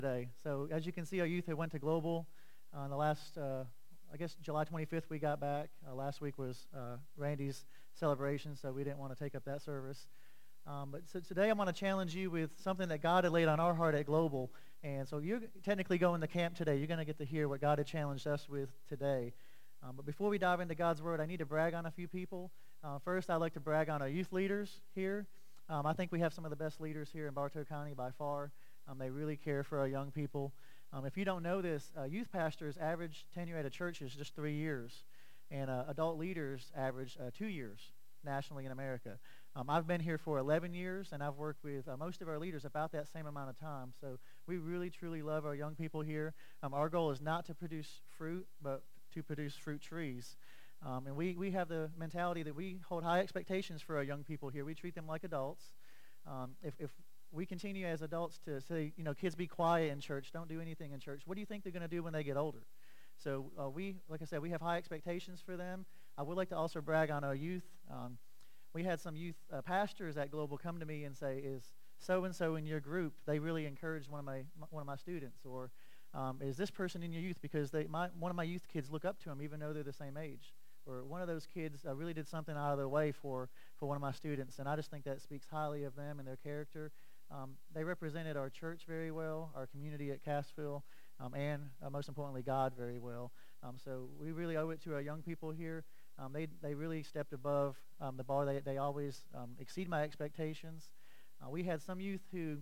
today. So as you can see, our youth have went to Global on the last, I guess July 25th we got back. Last week was Randy's celebration, so we didn't want to take up that service. But so today I'm going to challenge you with something that God had laid on our heart at Global. And so you're technically going to camp today. You're going to get to hear what God had challenged us with today. But before we dive into God's Word, I need to brag on a few people. First, I'd like to brag on our youth leaders here. I think we have some of the best leaders here in Bartow County by far. They really care for our young people. If you don't know this, youth pastors' average tenure at a church is just 3 years, and adult leaders average 2 years nationally in America. I've been here for 11 years, and I've worked with most of our leaders about that same amount of time. So we really, truly love our young people here. Our goal is not to produce fruit, but to produce fruit trees. And we have the mentality that we hold high expectations for our young people here. We treat them like adults. If we continue as adults to say, kids be quiet in church, don't do anything in church, what do you think they're going to do when they get older? So like I said, we have high expectations for them. I would like to also brag on our youth. We had some youth pastors at Global come to me and say, is so-and-so in your group? They really encouraged one of my students. Or is this person in your youth? Because one of my youth kids look up to them even though they're the same age. Or one of those kids really did something out of their way for one of my students. And I just think that speaks highly of them and their character. They represented our church very well, our community at Cassville, and most importantly, God very well. So we really owe it to our young people here. They really stepped above the bar. They always exceed my expectations. We had some youth who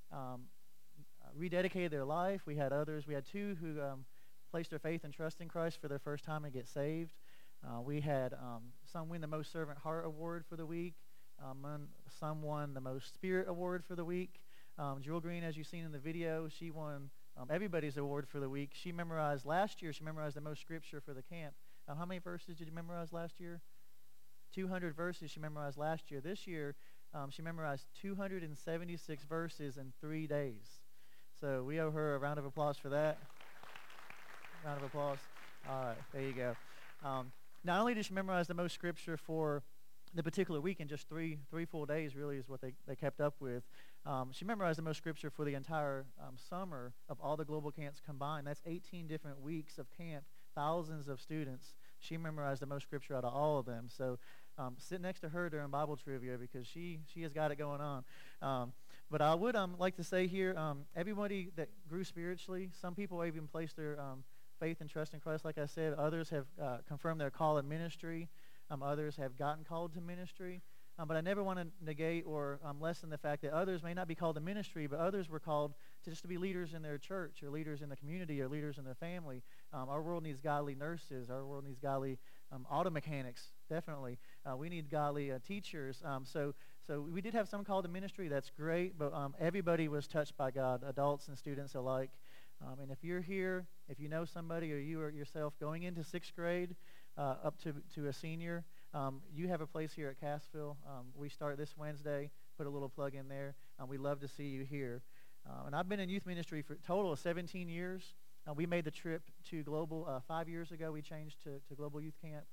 rededicated their life. We had others. We had two who placed their faith and trust in Christ for their first time and get saved. We had some win the Most Servant Heart Award for the week. Some won the Most Spirit Award for the week. Jewel Green, as you've seen in the video, she won everybody's award for the week. Last year, she memorized the most scripture for the camp. How many verses did you memorize last year? 200 verses she memorized last year. This year, she memorized 276 verses in 3 days. So we owe her a round of applause for that. Round of applause. All right, there you go. Not only did she memorize the most scripture for the particular week in just three full days, really is what they kept up with. She memorized the most scripture for the entire summer of all the Global camps combined. That's 18 different weeks of camp, thousands of students. She memorized the most scripture out of all of them. So sit next to her during Bible trivia because she has got it going on. But I would like to say here, everybody that grew spiritually, some people even placed their faith and trust in Christ, like I said. Others have confirmed their call in ministry. Others have gotten called to ministry. But I never want to negate or lessen the fact that others may not be called to ministry, but others were called to just to be leaders in their church or leaders in the community or leaders in their family. Our world needs godly nurses. Our world needs godly auto mechanics, definitely. We need godly teachers. So we did have some called to ministry. That's great, but everybody was touched by God, adults and students alike. And if you're here, if you know somebody or you or yourself going into 6th grade up to a senior, you have a place here at Cassville. We start this Wednesday. Put a little plug in there. We'd love to see you here. And I've been in youth ministry for a total of 17 years. We made the trip to Global 5 years ago. We changed to Global Youth Camp.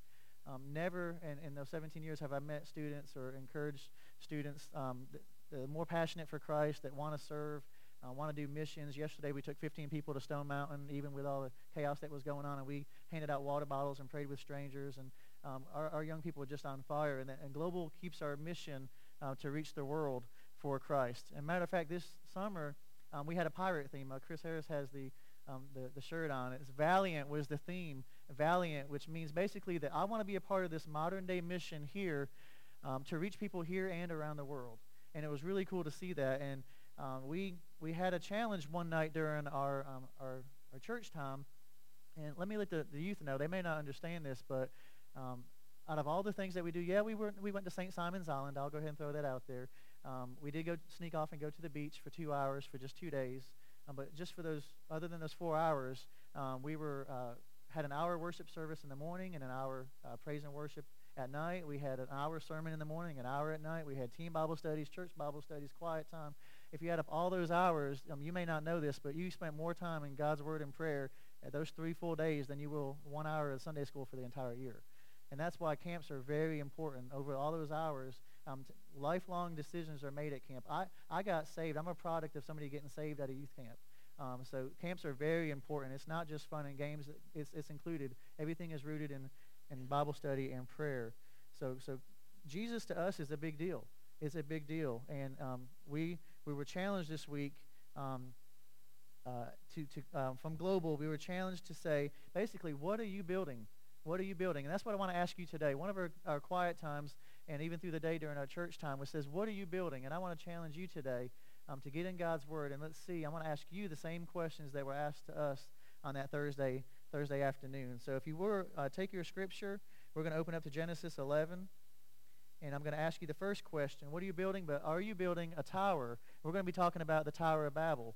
Never in those 17 years have I met students or encouraged students that are more passionate for Christ, that want to serve, want to do missions. Yesterday we took 15 people to Stone Mountain, even with all the chaos that was going on, and we handed out water bottles and prayed with strangers. And our young people are just on fire. And Global keeps our mission to reach the world for Christ. And matter of fact, this summer we had a pirate theme. Chris Harris has the shirt on. It's Valiant was the theme. Valiant, which means basically that I want to be a part of this modern day mission here to reach people here and around the world. And it was really cool to see that. And we had a challenge one night during our church time. And let me let the youth know. They may not understand this, but out of all the things that we do, we went to St. Simon's Island. I'll go ahead and throw that out there. We did sneak off and go to the beach for 2 hours for just 2 days. But just for other than those 4 hours, we had an hour worship service in the morning and an hour praise and worship at night. We had an hour sermon in the morning, an hour at night. We had team Bible studies, church Bible studies, quiet time. If you add up all those hours, you may not know this, but you spent more time in God's Word and prayer at those 3 full days than you will 1 hour of Sunday school for the entire year. And that's why camps are very important. Over all those hours, lifelong decisions are made at camp. I got saved. I'm a product of somebody getting saved at a youth camp. So camps are very important. It's not just fun and games. It's included. Everything is rooted in Bible study and prayer. So Jesus to us is a big deal. It's a big deal. And we were challenged this week from Global. We were challenged to say, basically, what are you building? What are you building? And that's what I want to ask you today. One of our quiet times, and even through the day during our church time, was says, what are you building? And I want to challenge you today to get in God's Word. And let's see, I want to ask you the same questions that were asked to us on that Thursday afternoon. So if you were, take your scripture. We're going to open up to Genesis 11. And I'm going to ask you the first question. What are you building? But are you building a tower? We're going to be talking about the Tower of Babel.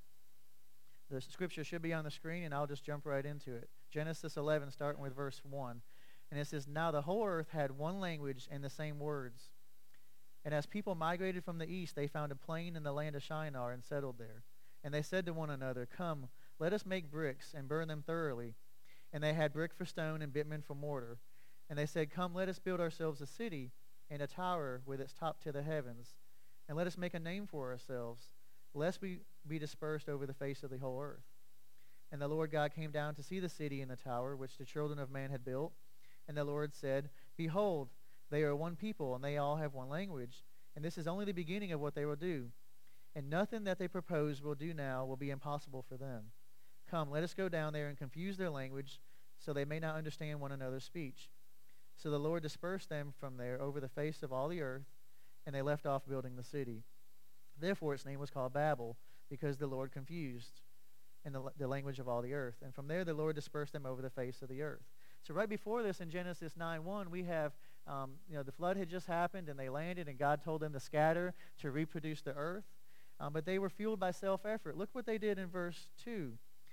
The scripture should be on the screen, and I'll just jump right into it. Genesis 11, starting with verse 1. And it says, Now the whole earth had one language and the same words. And as people migrated from the east, they found a plain in the land of Shinar and settled there. And they said to one another, Come, let us make bricks and burn them thoroughly. And they had brick for stone and bitumen for mortar. And they said, Come, let us build ourselves a city and a tower with its top to the heavens. And let us make a name for ourselves, lest we be dispersed over the face of the whole earth. And the Lord God came down to see the city and the tower which the children of man had built. And the Lord said, Behold, they are one people, and they all have one language. And this is only the beginning of what they will do. And nothing that they propose will do now will be impossible for them. Come, let us go down there and confuse their language, so they may not understand one another's speech. So the Lord dispersed them from there over the face of all the earth, and they left off building the city. Therefore its name was called Babel, because the Lord confused in the language of all the earth. And from there the Lord dispersed them over the face of the earth. So right before this in Genesis 9:1, we have, the flood had just happened, and they landed, and God told them to scatter to reproduce the earth. But they were fueled by self-effort. Look what they did in verse 2.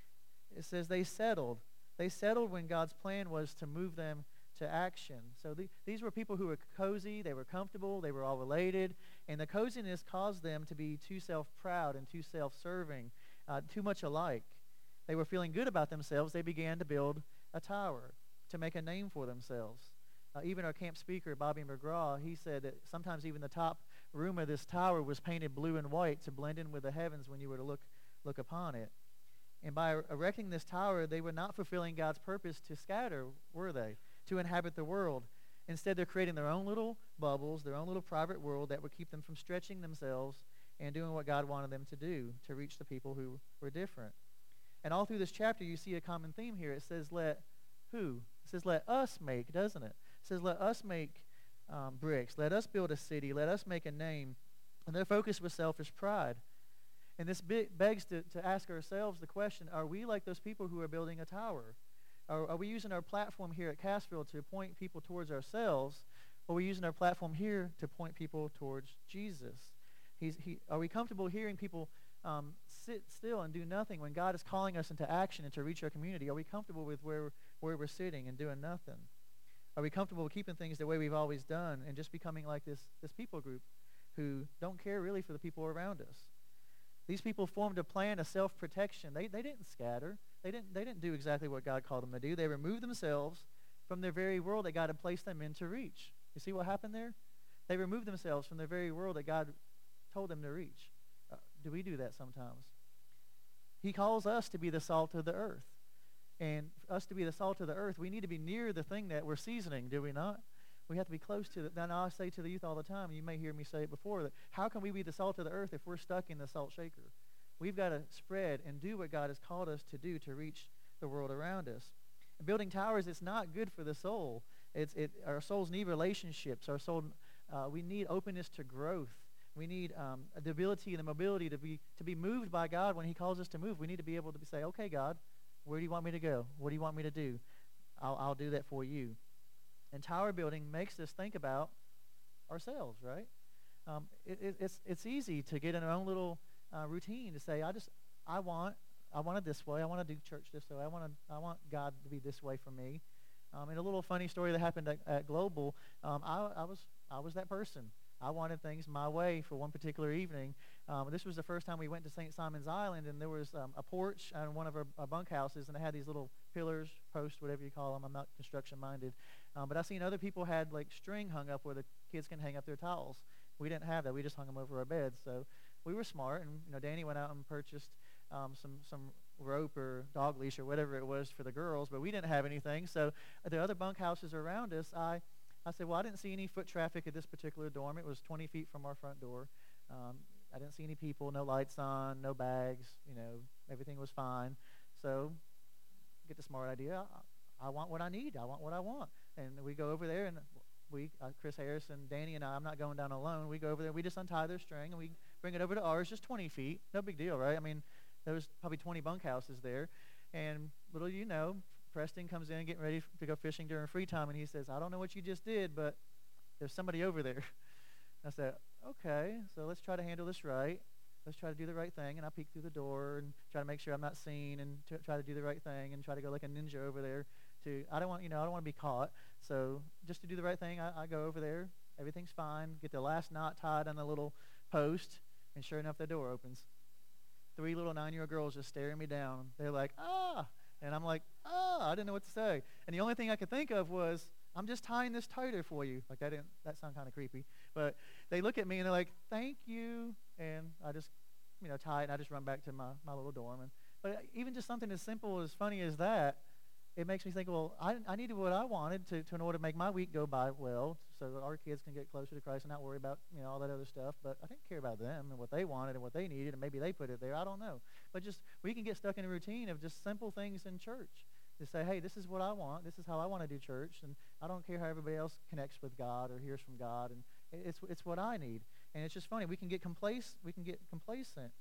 It says they settled. They settled when God's plan was to move them to action. So these were people who were cozy, they were comfortable, they were all related, and the coziness caused them to be too self-proud and too self-serving, too much alike. They were feeling good about themselves. They began to build a tower to make a name for themselves. Even our camp speaker, Bobby McGraw, he said that sometimes even the top room of this tower was painted blue and white to blend in with the heavens when you were to look upon it. And by erecting this tower, they were not fulfilling God's purpose to scatter, were they? To inhabit the world. Instead, they're creating their own little bubbles, their own little private world that would keep them from stretching themselves and doing what God wanted them to do, to reach the people who were different. And all through this chapter, you see a common theme here. It says, let who? It says, let us make, doesn't it? It says, let us make bricks. Let us build a city. Let us make a name. And their focus was selfish pride. And this begs to ask ourselves the question, are we like those people who are building a tower? Are we using our platform here at Cassville to point people towards ourselves, or are we using our platform here to point people towards Jesus? Are we comfortable hearing people sit still and do nothing when God is calling us into action and to reach our community? Are we comfortable with where we're sitting and doing nothing? Are we comfortable with keeping things the way we've always done and just becoming like this people group who don't care really for the people around us? These people formed a plan of self-protection. They didn't scatter. They didn't do exactly what God called them to do. They removed themselves from their very world that God had placed them in to reach. You see what happened there? They removed themselves from the very world that God told them to reach. Do we do that sometimes? He calls us to be the salt of the earth. And for us to be the salt of the earth, we need to be near the thing that we're seasoning, do we not? We have to be close to it. And I say to the youth all the time, and you may hear me say it before, that how can we be the salt of the earth if we're stuck in the salt shaker? We've got to spread and do what God has called us to do to reach the world around us. And building towers, it's not good for the soul. Our souls need relationships. We need openness to growth. We need the ability and the mobility to be moved by God when he calls us to move. We need to be able to say, okay, God, where do you want me to go? What do you want me to do? I'll do that for you. And tower building makes us think about ourselves, right? It's easy to get in our own little routine to say, I want it this way. I want to do church this way. I want God to be this way for me. And a little funny story that happened at Global, I was that person. I wanted things my way for one particular evening. This was the first time we went to St. Simon's Island, and there was a porch on one of our bunkhouses, and it had these little pillars, posts, whatever you call them. I'm not construction-minded. But I've seen other people had like string hung up where the kids can hang up their towels. We didn't have that. We just hung them over our beds. So we were smart, and Danny went out and purchased some rope or dog leash or whatever it was for the girls, but we didn't have anything. So the other bunkhouses around us, I said, well, I didn't see any foot traffic at this particular dorm. It was 20 feet from our front door. I didn't see any people, no lights on, no bags, everything was fine. So get the smart idea. I want what I need. I want what I want. And we go over there, and Chris Harris and Danny and I'm not going down alone. We go over there. We just untie their string, and we bring it over to ours, just 20 feet. No big deal, right? I mean, there was probably 20 bunkhouses there. And little you know, Preston comes in getting ready to go fishing during free time, and he says, I don't know what you just did, but there's somebody over there. I said, okay, so let's try to handle this right. Let's try to do the right thing. And I peek through the door and try to make sure I'm not seen, and try to do the right thing and try to go like a ninja over there. I don't want to be caught. So just to do the right thing, I go over there. Everything's fine. Get the last knot tied on the little post, and sure enough, the door opens. 3 little 9-year-old girls just staring me down. They're like, ah. And I'm like, ah, I didn't know what to say. And the only thing I could think of was, I'm just tying this tighter for you. Like, that sounded kind of creepy. But they look at me, and they're like, thank you. And I just, tie it, and I just run back to my little dorm. But even just something as simple, as funny as that, it makes me think, well, I needed what I wanted in order to make my week go by well, so that our kids can get closer to Christ and not worry about, all that other stuff. But I didn't care about them and what they wanted and what they needed, and maybe they put it there. I don't know. But just, we can get stuck in a routine of just simple things in church. To say, hey, this is what I want. This is how I want to do church, and I don't care how everybody else connects with God or hears from God, and it's what I need. And it's just funny. We can get complacent.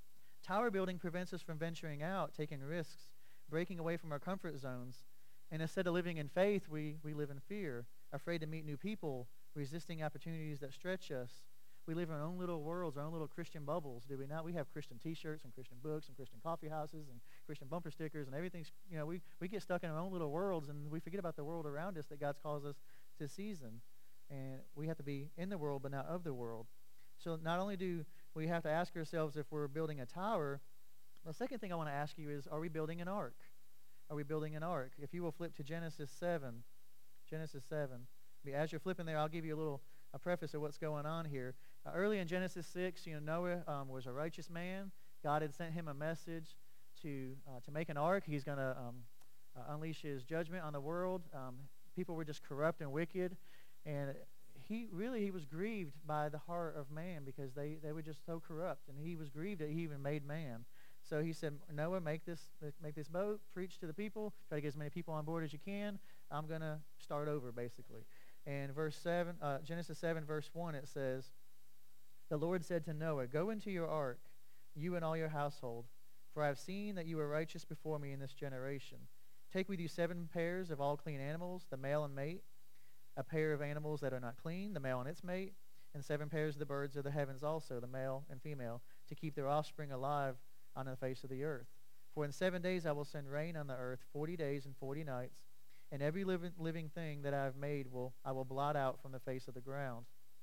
Tower building prevents us from venturing out, taking risks, breaking away from our comfort zones. And instead of living in faith, we live in fear, afraid to meet new people, resisting opportunities that stretch us. We live in our own little worlds, our own little Christian bubbles, do we not? We have Christian T-shirts and Christian books and Christian coffee houses and Christian bumper stickers, and everything's, we get stuck in our own little worlds, and we forget about the world around us that God's calls us to season. And we have to be in the world, but not of the world. So not only do we have to ask ourselves if we're building a tower, the second thing I want to ask you is, are we building an ark? Are we building an ark? If you will flip to Genesis 7. Genesis 7. As you're flipping there, I'll give you a preface of what's going on here. Early in Genesis 6, Noah was a righteous man. God had sent him a message to make an ark. He's going to unleash his judgment on the world. People were just corrupt and wicked, and he was grieved by the heart of man, because they were just so corrupt, and he was grieved that he even made man. So he said, Noah, make this boat, preach to the people, try to get as many people on board as you can. I'm going to start over, basically. And Genesis 7, verse 1, it says, the Lord said to Noah, go into your ark, you and all your household, for I have seen that you are righteous before me in this generation. Take with you 7 pairs of all clean animals, the male and mate, a pair of animals that are not clean, the male and its mate, and 7 pairs of the birds of the heavens also, the male and female, to keep their offspring alive on the face of the earth. For in 7 days I will send rain on the earth, 40 days and 40 nights, and every living thing that I have made I will blot out from the face of the ground.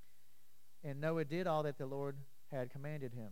And Noah did all that the Lord had commanded him.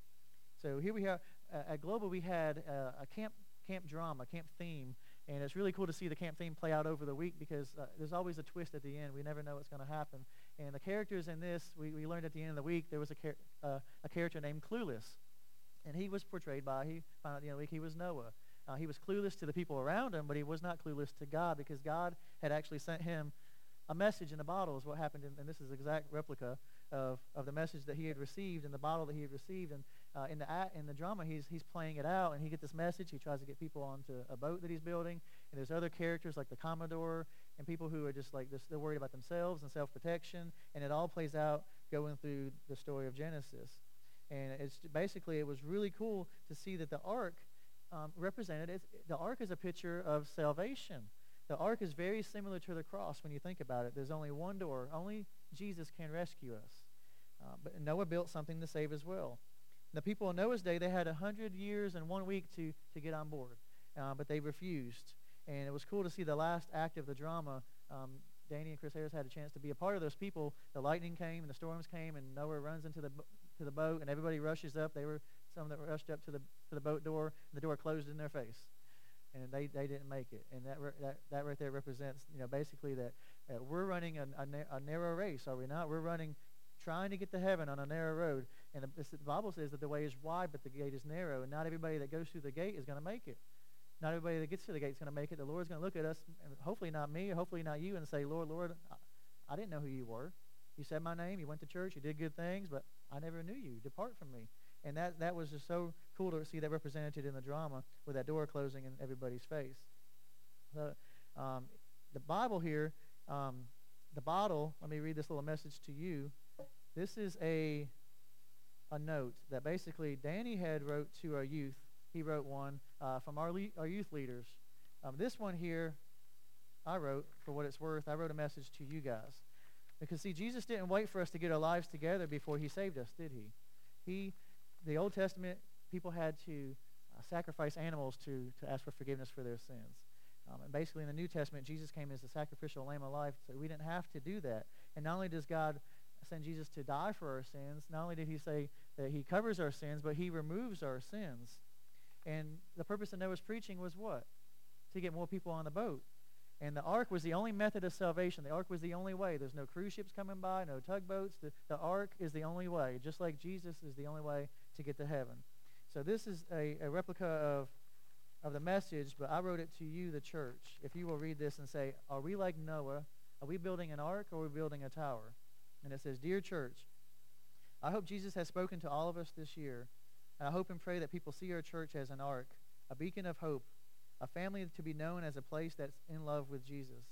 So here we have, at Global, we had a camp drama, camp theme, and it's really cool to see the camp theme play out over the week, because there's always a twist at the end. We never know what's going to happen. And the characters in this, we learned at the end of the week, there was a character named Clueless. And he was portrayed by, he found out at the end of the week, he was Noah. He was clueless to the people around him, but he was not clueless to God, because God had actually sent him a message in a bottle, is what happened. And this is an exact replica of the message that he had received in the bottle that he had received. And in the drama, he's playing it out, and he gets this message. He tries to get people onto a boat that he's building. And there's other characters like the Commodore and people who are just like this, they're worried about themselves and self-protection. And it all plays out going through the story of Genesis. And it was really cool to see that the ark represented, the ark is a picture of salvation. The ark is very similar to the cross when you think about it. There's only one door. Only Jesus can rescue us. But Noah built something to save as well. The people in Noah's day, they had 100 years and 1 week to get on board, but they refused. And it was cool to see the last act of the drama. Danny and Chris Harris had a chance to be a part of those people. The lightning came and the storms came, and Noah runs into the boat, and everybody rushes up. There were some that rushed up to the boat door, and the door closed in their face, and they didn't make it. And that right there represents, basically that we're running a narrow race, are we not? We're running trying to get to heaven on a narrow road. And the Bible says that the way is wide, but the gate is narrow. And not everybody that goes through the gate is going to make it. Not everybody that gets to the gate is going to make it. The Lord's going to look at us, and hopefully not me, hopefully not you, and say, Lord, I didn't know who you were. You said my name, you went to church, you did good things, but I never knew you. Depart from me. And that was just so cool to see that represented in the drama with that door closing in everybody's face. So, the Bible here, the bottle, let me read this little message to you. This is a note that basically Danny had wrote to our youth. He wrote one from our youth leaders. This one here, I wrote, for what it's worth, I wrote a message to you guys. Because, see, Jesus didn't wait for us to get our lives together before he saved us, did he? The Old Testament, people had to sacrifice animals to ask for forgiveness for their sins. And basically in the New Testament, Jesus came as a sacrificial lamb of life, so we didn't have to do that. And not only does God send Jesus to die for our sins, not only did he say that he covers our sins, but he removes our sins. And the purpose of Noah's preaching was what? To get more people on the boat. And the ark was the only method of salvation. The ark was the only way. There's no cruise ships coming by, no tugboats. The ark is the only way, just like Jesus is the only way to get to heaven. So this is a replica of the message, but I wrote it to you, the church. If you will read this and say, are we like Noah? Are we building an ark or are we building a tower? And it says, Dear church, I hope Jesus has spoken to all of us this year, and I hope and pray that people see our church as an ark, a beacon of hope, a family to be known as a place that's in love with Jesus.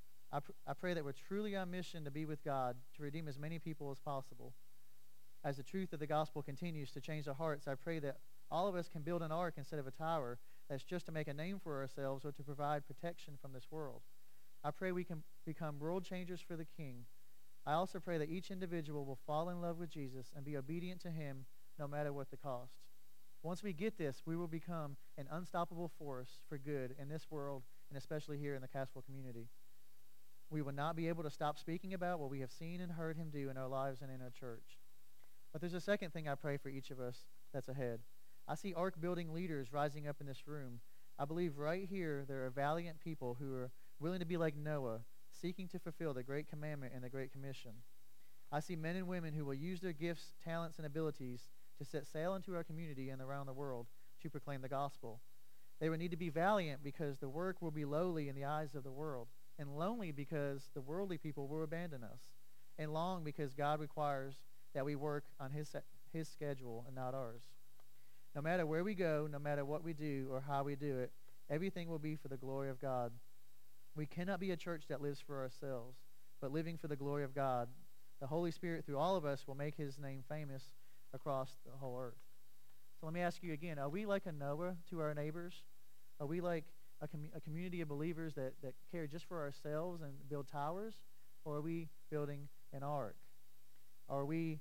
I pray that we're truly on mission to be with God, to redeem as many people as possible. As the truth of the gospel continues to change our hearts, I pray that all of us can build an ark instead of a tower that's just to make a name for ourselves or to provide protection from this world. I pray we can become world changers for the King. I also pray that each individual will fall in love with Jesus and be obedient to him no matter what the cost. Once we get this, we will become an unstoppable force for good in this world and especially here in the Cassville community. We will not be able to stop speaking about what we have seen and heard him do in our lives and in our church. But there's a second thing I pray for each of us that's ahead. I see ark-building leaders rising up in this room. I believe right here there are valiant people who are willing to be like Noah, seeking to fulfill the great commandment and the great commission. I see men and women who will use their gifts, talents, and abilities to set sail into our community and around the world to proclaim the gospel. They will need to be valiant because the work will be lowly in the eyes of the world, and lonely because the worldly people will abandon us, and long because God requires that we work on his schedule and not ours. No matter where we go, no matter what we do or how we do it, everything will be for the glory of God. We cannot be a church that lives for ourselves, but living for the glory of God. The Holy Spirit, through all of us, will make his name famous across the whole earth. So let me ask you again, are we like a Noah to our neighbors? Are we like a community of believers that care just for ourselves and build towers? Or are we building an ark? Are we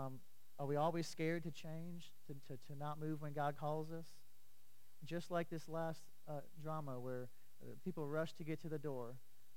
always scared to change, to not move when God calls us? Just like this last drama where people rushed to get to the door.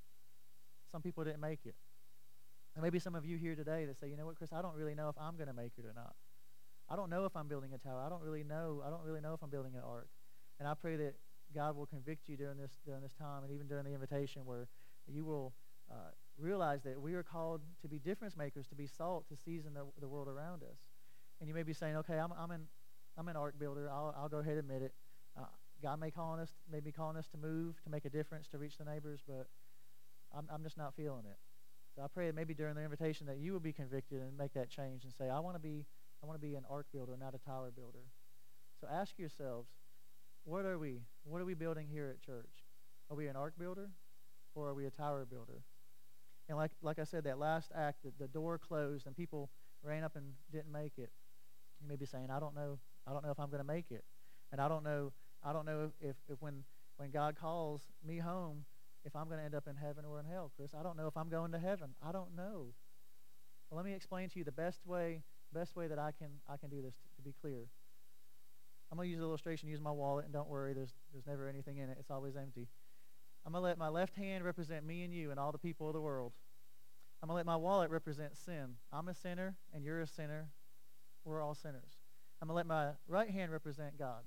Some people didn't make it. And maybe some of you here today that say, you know what, Chris, I don't really know if I'm going to make it or not. I don't know if I'm building a tower. I don't really know if I'm building an ark. And I pray that God will convict you during this time and even during the invitation where you will realize that we are called to be difference makers, to be salt, to season the world around us. And you may be saying, okay, I'm an ark builder. I'll go ahead and admit it. God may be calling us to move, to make a difference, to reach the neighbors, but I'm just not feeling it. So I pray that maybe during the invitation that you will be convicted and make that change and say, I want to be an ark builder, not a tower builder. So ask yourselves, what are we? What are we building here at church? Are we an ark builder or are we a tower builder? And like I said, that last act, the door closed and people ran up and didn't make it. You may be saying, I don't know if I'm going to make it. And I don't know if when God calls me home, if I'm going to end up in heaven or in hell, Chris. I don't know if I'm going to heaven. I don't know. Well, let me explain to you the best way that I can do this to be clear. I'm going to use an illustration, use my wallet, and don't worry, there's never anything in it. It's always empty. I'm going to let my left hand represent me and you and all the people of the world. I'm going to let my wallet represent sin. I'm a sinner, and you're a sinner. We're all sinners. I'm going to let my right hand represent God.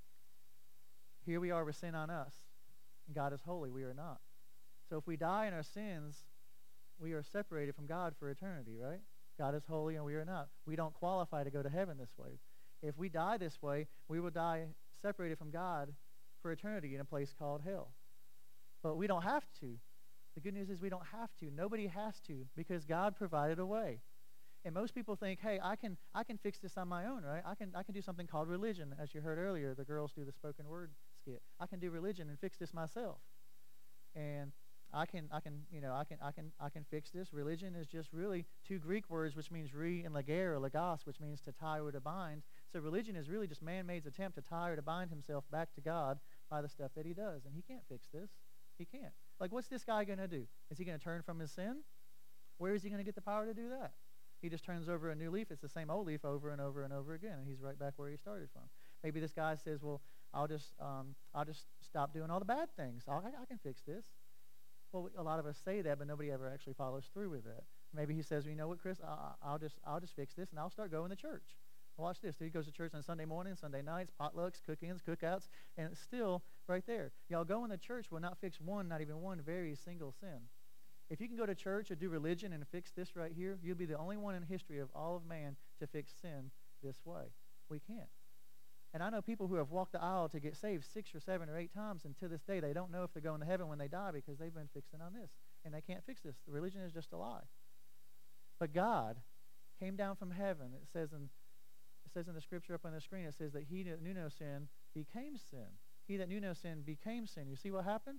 Here we are with sin on us, and God is holy. We are not. So if we die in our sins, we are separated from God for eternity, right? God is holy and we are not. We don't qualify to go to heaven this way. If we die this way, we will die separated from God for eternity in a place called hell. But we don't have to. The good news is we don't have to. Nobody has to, because God provided a way. And most people think, hey, I can fix this on my own, right? I can do something called religion. As you heard earlier, the girls do the spoken word skit. I can do religion and fix this myself. And I can fix this. Religion is just really two Greek words, which means re and leger, or legos, which means to tie or to bind. So religion is really just man-made's attempt to tie or to bind himself back to God by the stuff that he does. And he can't fix this. He can't. Like, what's this guy going to do? Is he going to turn from his sin? Where is he going to get the power to do that? He just turns over a new leaf. It's the same old leaf over and over and over again, and he's right back where he started from. Maybe this guy says, well, I'll just stop doing all the bad things. I can fix this. Well, a lot of us say that, but nobody ever actually follows through with that. Maybe he says, well, you know what, Chris, I'll just fix this, and I'll start going to church. Watch this. He goes to church on Sunday morning, Sunday nights, potlucks, cook-ins, cookouts, and it's still right there. Y'all going to church will not fix not even one very single sin. If you can go to church or do religion and fix this right here, you'll be the only one in history of all of man to fix sin this way. We can't. And I know people who have walked the aisle to get saved 6 or 7 or 8 times, and to this day they don't know if they're going to heaven when they die because they've been fixing on this, and they can't fix this. The religion is just a lie. But God came down from heaven. It says in the scripture up on the screen, it says that he that knew no sin became sin. He that knew no sin became sin. You see what happened?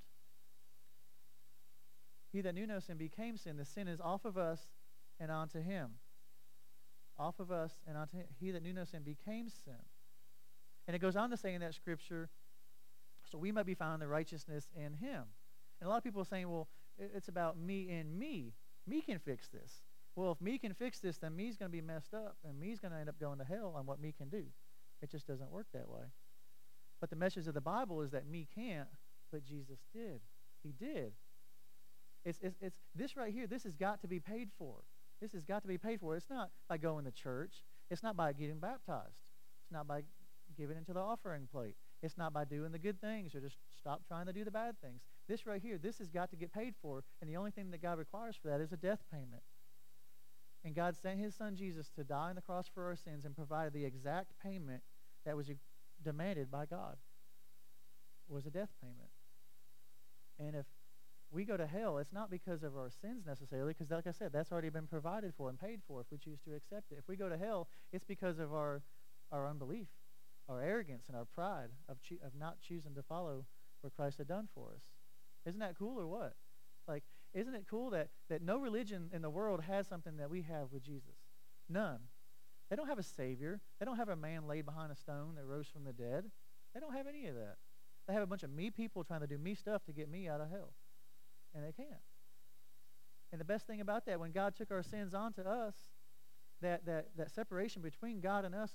He that knew no sin became sin. The sin is off of us and onto him. Off of us and onto him. He that knew no sin became sin. And it goes on to say in that scripture, so we might be found the righteousness in him. And a lot of people are saying, well, it's about me and me. Me can fix this. Well, if me can fix this, then me's going to be messed up, and me's going to end up going to hell on what me can do. It just doesn't work that way. But the message of the Bible is that me can't, but Jesus did. He did. It's this right here. This has got to be paid for. This has got to be paid for. It's not by going to church. It's not by getting baptized. It's not by giving into the offering plate. It's not by doing the good things or just stop trying to do the bad things. This right here, this has got to get paid for, and the only thing that God requires for that is a death payment. And God sent his son Jesus to die on the cross for our sins and provided the exact payment that was demanded by God. It was a death payment. And if we go to hell, it's not because of our sins necessarily, because like I said, that's already been provided for and paid for if we choose to accept it. If we go to hell, it's because of our unbelief, our arrogance, and our pride of not choosing to follow what Christ had done for us. Isn't that cool or what? Like, isn't it cool that no religion in the world has something that we have with Jesus? None. They don't have a Savior. They don't have a man laid behind a stone that rose from the dead. They don't have any of that. They have a bunch of me people trying to do me stuff to get me out of hell. And they can't. And the best thing about that, when God took our sins onto us, that separation between God and us,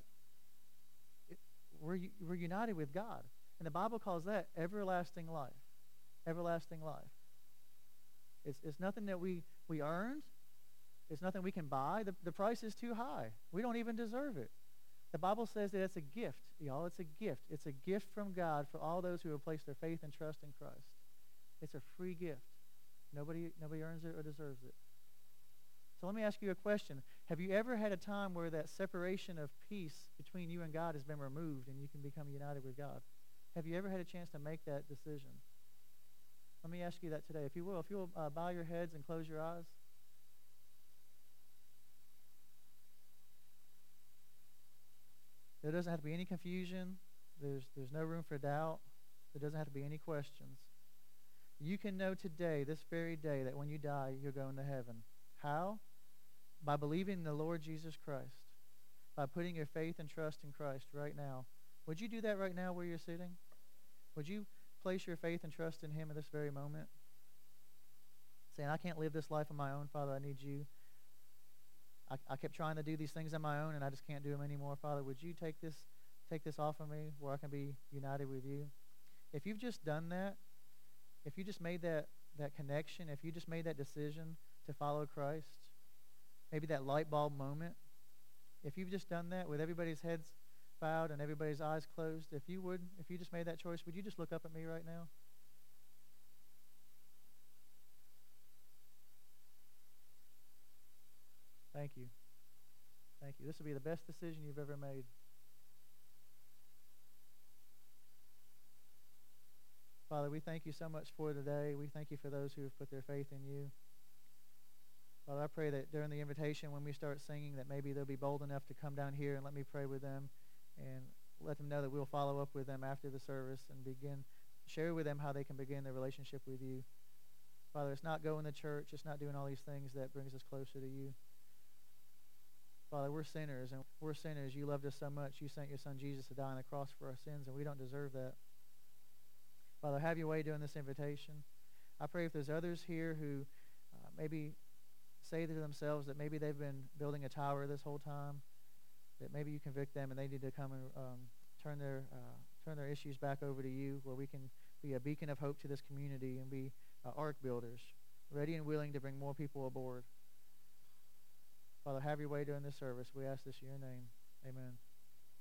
we're united with God. And the Bible calls that everlasting life. Everlasting life. It's nothing that we earned. It's nothing we can buy. The price is too high. We don't even deserve it. The Bible says that it's a gift, y'all. It's a gift. It's a gift from God for all those who have placed their faith and trust in Christ. It's a free gift. Nobody earns it or deserves it. So let me ask you a question. Have you ever had a time where that separation of peace between you and God has been removed and you can become united with God? Have you ever had a chance to make that decision? Let me ask you that today. If you will bow your heads and close your eyes. There doesn't have to be any confusion. There's no room for doubt. There doesn't have to be any questions. You can know today, this very day, that when you die, you're going to heaven. How? By believing in the Lord Jesus Christ. By putting your faith and trust in Christ right now. Would you do that right now where you're sitting? Would you place your faith and trust in him at this very moment? Saying, I can't live this life on my own, Father, I need you. I kept trying to do these things on my own, and I just can't do them anymore. Father, would you take this off of me where I can be united with you? If you've just done that, if you just made that connection, if you just made that decision to follow Christ, maybe that light bulb moment, if you've just done that with everybody's heads bowed and everybody's eyes closed, if you just made that choice, would you just look up at me right now? Thank you. Thank you. This will be the best decision you've ever made. Father, we thank you so much for today. We thank you for those who have put their faith in you. Father, I pray that during the invitation, when we start singing, that maybe they'll be bold enough to come down here and let me pray with them and let them know that we'll follow up with them after the service and share with them how they can begin their relationship with you. Father, it's not going to church. It's not doing all these things that brings us closer to you. Father, we're sinners, and we're sinners. You loved us so much. You sent your son Jesus to die on the cross for our sins, and we don't deserve that. Father, have your way during this invitation. I pray if there's others here who maybe say to themselves that maybe they've been building a tower this whole time, that maybe you convict them and they need to come and turn their issues back over to you, where we can be a beacon of hope to this community and be ark builders, ready and willing to bring more people aboard. Father, have your way during this service. We ask this in your name. Amen.